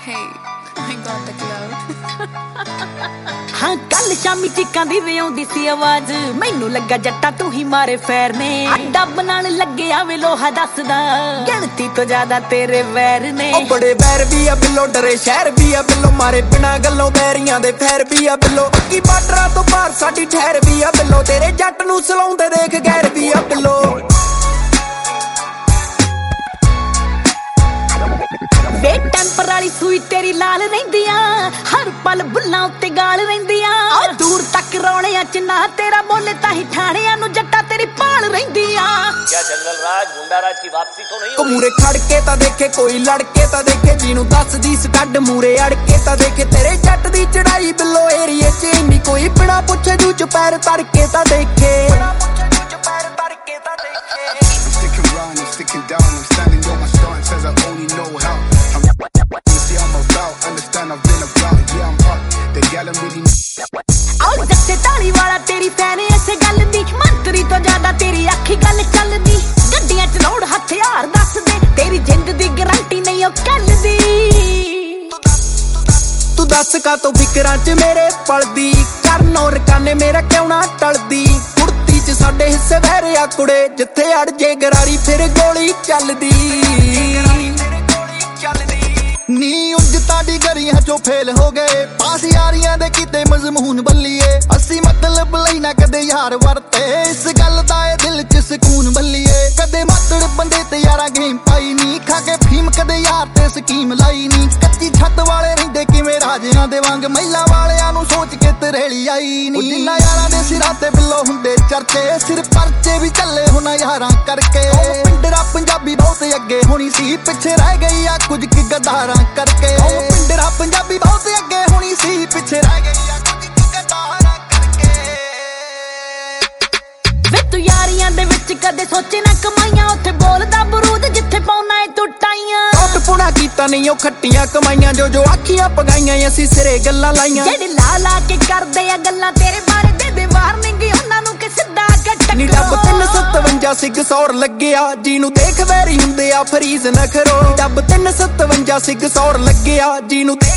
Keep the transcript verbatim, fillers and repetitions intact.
Hey, I got the clout. हाँ कल शामी चिक्कां दी वजाउंदी सी आवाज मैनू लगा जट्टा तू ही मारे फैर ने अड्डा बनान लगे आवे लोहा दसदा गिणती तो ज्यादा तेरे वैर ने ओ बड़े वैर भी आ बिलो डरे शहर भी आ बिलो मारे बिना गल्लों बैरियां दे फैर भी आ बिलो की बार्डरां तो पार साडी ठहर भी आ बिलो तेरे जट नू सलाउंदे देख गैर भी आ बिलो वे टैंपर वाली सूई तेरी लाल रहिंदियां हर पल बुल्लां उत्ते गाल रहिंदियां ओ दूर तक रौणियां च ना तेरा बोले ताही ठाणियां नू जट्टा तेरी पाल रहिंदियां क्या जंगल राज गुंडा राज की वापसी तो नहीं ओ मूरे खड़के ता देखे कोई लड़के ता देखे जिनू दस दी स्कड मूरे अड़के ता देखे तेरे जट दी चढ़ाई बिलो एरिए च इन्नी कोई बिना पुछे जू च पैर तड़के ता देखे बिना पुछे जू च पैर तड़के ता देखे sticking round and sticking down I'm standing on my stance as I only know how I'm about, understand I've been about, yeah I'm up, they yelling really आओ जट्टे ताली वाला तेरी फैन ऐसे गल दी मंत्री तो ज्यादा तेरी आखी गल चलदी गड्डियां च लोड़ हथियार दस दे तेरी जिंद दी गारंटी नहीं ओ कल दी तू दस का तो फिकरां च मेरे पलदी करनो रकाने मेरा क्यों ना टलदी कुर्ती च साडे हिस्से वैरिया कुड़े जिथे अड़ जे गरारी फिर गोली चलदी नी उंज ताड़ी गरियां चो फेल हो गए पास यारियां दे किते मजमून बल्लीए असी मतलब लई ना कदे यार वरते इस गल दा ए दिल च सुकून बल्लीए कदे मातड़ बंदे ते यारा गेम पाई नी खा के फीम कदे यार ते स्कीम लाई नी कच्ची छत वाले रहिंदे किवें राजियां दे वांग महिला वालियां नु सोच के तरेली आई नी जिन्ना यारां दे सिरां ते बिल्लो हुंदे चर्चे सिर परचे भी चले हुण यारां करके पिंडरा पंजाबी बहुत अगे होनी सी पिछे रह गई आ कुछ की गदारां करके पिंडरा पंजाबी बहुत अगे होनी सी पिछे रह गई आ कुछ की गदारां करके वे तू यारियां दे विच कदे सोचे ना कमाइयां उत्थे बोलदा बरूद जिथे पाउना ए तू टाइयां पुना कीता नहीं ओ खट्टियां कमाइयां जो जो आखियां पगाइयां असी सिरे गल्लां लाइयां जेड़े ला ला के करदे आ गल्लां तेरे बारे दे दे वार्निंग उन्हां नु कि सिद्धा के नी डब तीन सौ सतवंजा सिग सौर लग्गिया जीनू देख वैरी हुंदे आ फरीज नखरो डब तीन सौ सतवंजा सिग सौर लग्गिया जीनू